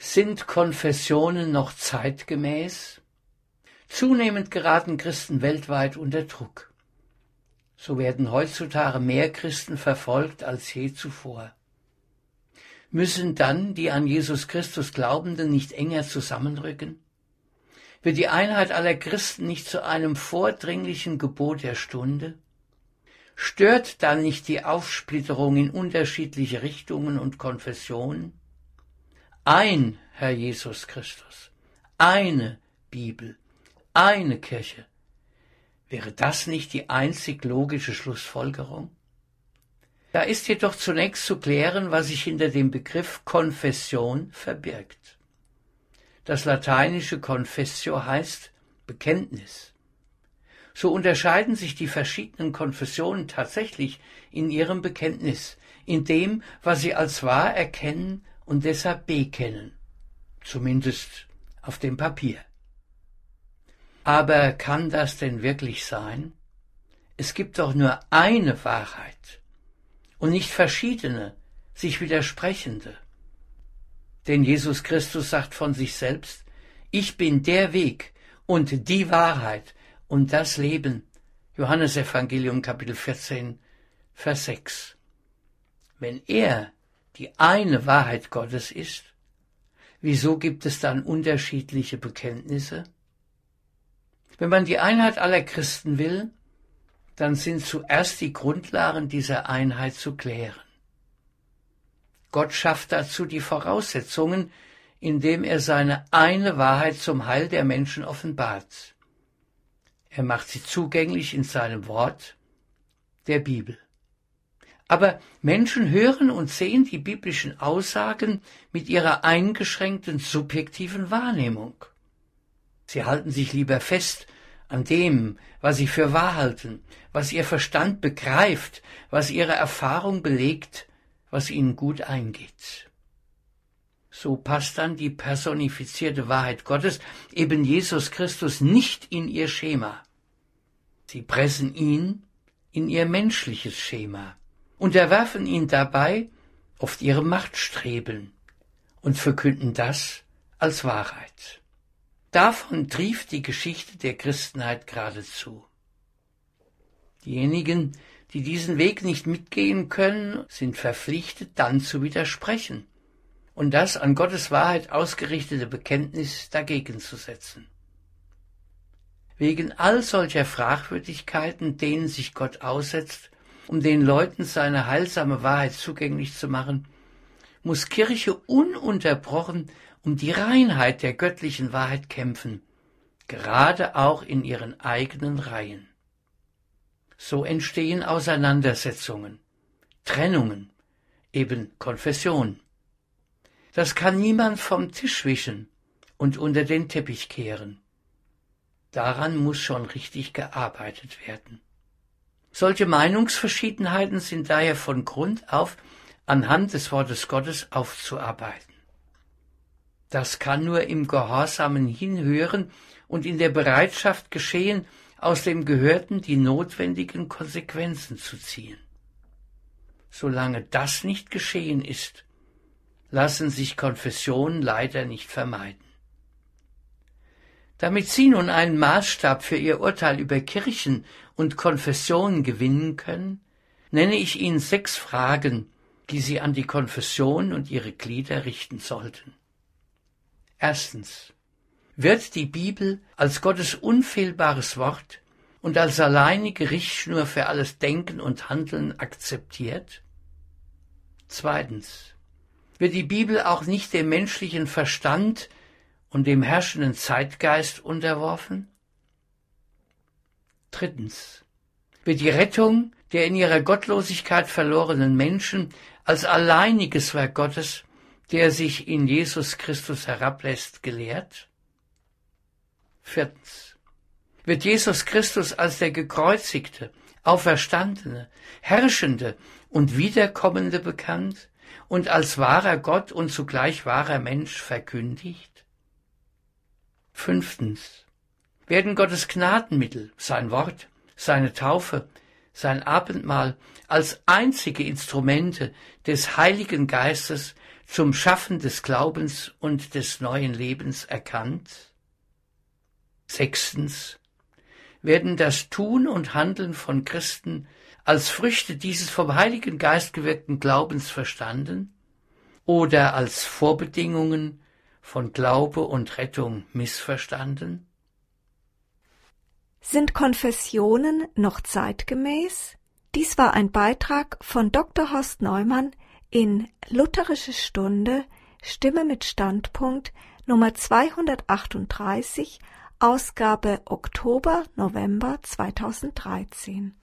Sind Konfessionen noch zeitgemäß? Zunehmend geraten Christen weltweit unter Druck. So werden heutzutage mehr Christen verfolgt als je zuvor. Müssen dann die an Jesus Christus Glaubenden nicht enger zusammenrücken? Wird die Einheit aller Christen nicht zu einem vordringlichen Gebot der Stunde? Stört dann nicht die Aufsplitterung in unterschiedliche Richtungen und Konfessionen? Ein Herr Jesus Christus, eine Bibel, eine Kirche. Wäre das nicht die einzig logische Schlussfolgerung? Da ist jedoch zunächst zu klären, was sich hinter dem Begriff Konfession verbirgt. Das lateinische Confessio heißt Bekenntnis. So unterscheiden sich die verschiedenen Konfessionen tatsächlich in ihrem Bekenntnis, in dem, was sie als wahr erkennen und deshalb bekennen, zumindest auf dem Papier. Aber kann das denn wirklich sein? Es gibt doch nur eine Wahrheit und nicht verschiedene, sich widersprechende. Denn Jesus Christus sagt von sich selbst, ich bin der Weg und die Wahrheit und das Leben. Johannesevangelium Kapitel 14, Vers 6. Wenn er die eine Wahrheit Gottes ist, wieso gibt es dann unterschiedliche Bekenntnisse? Wenn man die Einheit aller Christen will, dann sind zuerst die Grundlagen dieser Einheit zu klären. Gott schafft dazu die Voraussetzungen, indem er seine eine Wahrheit zum Heil der Menschen offenbart. Er macht sie zugänglich in seinem Wort, der Bibel. Aber Menschen hören und sehen die biblischen Aussagen mit ihrer eingeschränkten subjektiven Wahrnehmung. Sie halten sich lieber fest an dem, was sie für wahr halten, was ihr Verstand begreift, was ihre Erfahrung belegt, was ihnen gut eingeht. So passt dann die personifizierte Wahrheit Gottes, eben Jesus Christus, nicht in ihr Schema. Sie pressen ihn in ihr menschliches Schema, unterwerfen ihn dabei oft ihrem Machtstreben und verkünden das als Wahrheit. Davon trieft die Geschichte der Christenheit geradezu. Diejenigen, die diesen Weg nicht mitgehen können, sind verpflichtet, dann zu widersprechen und das an Gottes Wahrheit ausgerichtete Bekenntnis dagegen zu setzen. Wegen all solcher Fragwürdigkeiten, denen sich Gott aussetzt, um den Leuten seine heilsame Wahrheit zugänglich zu machen, muss Kirche ununterbrochen um die Reinheit der göttlichen Wahrheit kämpfen, gerade auch in ihren eigenen Reihen. So entstehen Auseinandersetzungen, Trennungen, eben Konfession. Das kann niemand vom Tisch wischen und unter den Teppich kehren. Daran muss schon richtig gearbeitet werden. Solche Meinungsverschiedenheiten sind daher von Grund auf anhand des Wortes Gottes aufzuarbeiten. Das kann nur im gehorsamen Hinhören und in der Bereitschaft geschehen, aus dem Gehörten die notwendigen Konsequenzen zu ziehen. Solange das nicht geschehen ist, lassen sich Konfessionen leider nicht vermeiden. Damit Sie nun einen Maßstab für Ihr Urteil über Kirchen und Konfessionen gewinnen können, nenne ich Ihnen 6 Fragen, die Sie an die Konfession und ihre Glieder richten sollten. Erstens. Wird die Bibel als Gottes unfehlbares Wort und als alleinige Richtschnur für alles Denken und Handeln akzeptiert? Zweitens. Wird die Bibel auch nicht dem menschlichen Verstand und dem herrschenden Zeitgeist unterworfen? Drittens. Wird die Rettung der in ihrer Gottlosigkeit verlorenen Menschen als alleiniges Werk Gottes, der sich in Jesus Christus herablässt, gelehrt? Viertens. Wird Jesus Christus als der gekreuzigte, auferstandene, herrschende und wiederkommende bekannt und als wahrer Gott und zugleich wahrer Mensch verkündigt? Fünftens. Werden Gottes Gnadenmittel, sein Wort, seine Taufe, sein Abendmahl als einzige Instrumente des Heiligen Geistes zum Schaffen des Glaubens und des neuen Lebens erkannt? 6. Werden das Tun und Handeln von Christen als Früchte dieses vom Heiligen Geist gewirkten Glaubens verstanden oder als Vorbedingungen von Glaube und Rettung missverstanden? Sind Konfessionen noch zeitgemäß? Dies war ein Beitrag von Dr. Horst Neumann in Lutherische Stunde, Stimme mit Standpunkt Nummer 238, Ausgabe Oktober-November 2013.